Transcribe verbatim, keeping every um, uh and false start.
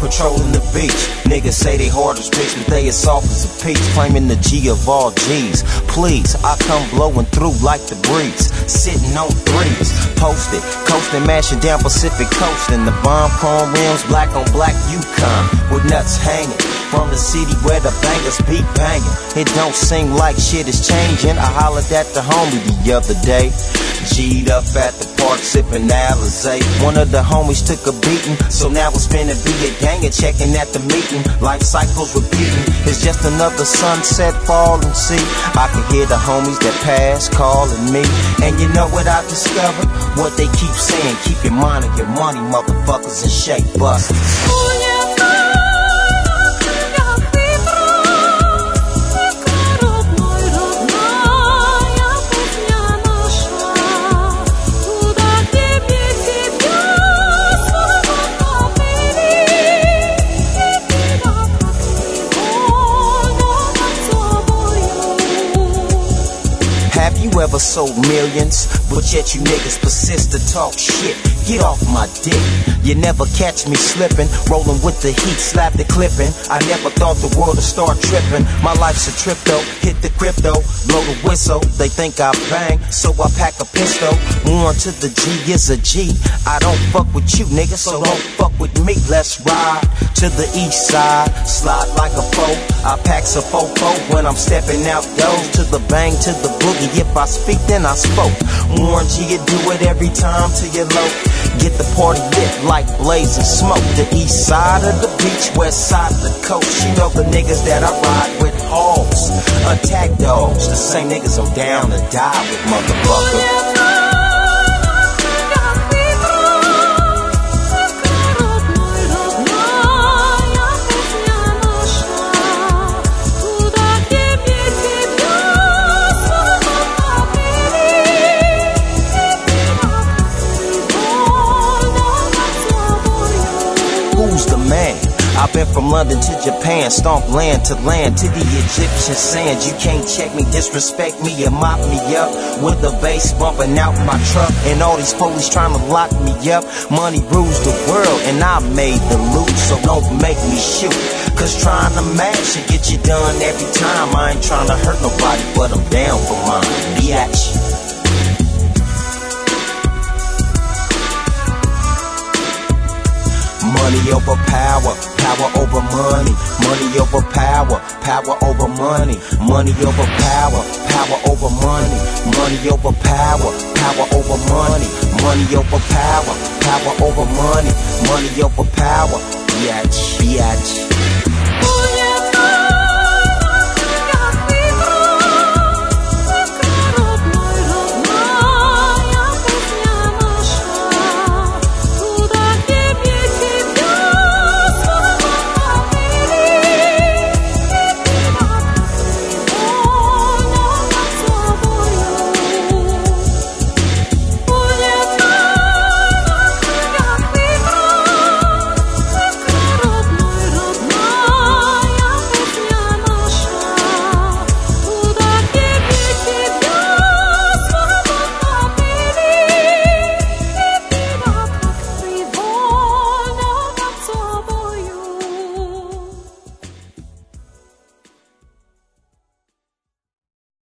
patrolling the beach. Niggas say they hard as bricks, but they as soft as a peach. Claiming the G of all G's. Please, I come blowing through like the breeze. Sitting on threes, posted, coasting, mashing down Pacific Coast. And the bomb chrome rims, black on black Yukon, with nuts hanging. From the city where the bangers be banging. It don't seem like shit is changing. I hollered at the homie the other day. G'd up at the park sipping Alizé. One of the homies took a beating, so now it's finna be a gang and checking at the meeting. Life cycles repeating. It's just another sunset falling. See, I can hear the homies that pass calling me. And you know what I discovered? What they keep saying, keep your mind on your money, motherfuckers, and shake busters. Have you ever sold millions, but yet you niggas persist to talk shit? Get off my dick. You never catch me slipping, rolling with the heat, slap the clipping. I never thought the world would start tripping. My life's a trip though, hit the crypto, blow the whistle. They think I bang, so I pack a pistol. One to the G is a G. I don't fuck with you, nigga, so don't fuck with me. Let's ride to the east side, slide like a foe. I pack a fofo when I'm stepping out doors. To the bang, to the boogie. If I speak, then I spoke. Warren G, you do it every time till you're low. Get the party lit like blazing smoke. The east side of the beach, west side of the coast. You know the niggas that I ride with, hogs, attack dogs. The same niggas I'm down to die with, motherfucker. Who's the man? I've been from London to Japan, stomp land to land to the Egyptian sands. You can't check me, disrespect me, and mop me up with the bass bumping out my truck. And all these police trying to lock me up. Money rules the world, and I made the loot, so don't make me shoot. Cause trying to match should get you done every time. I ain't trying to hurt nobody, but I'm down for mine. Biatch. Money over power, power over money. Money over power, power over money. Money over power, power over money. Money over power, power over money. Money over power, power over money. Money over power, biatch, biatch.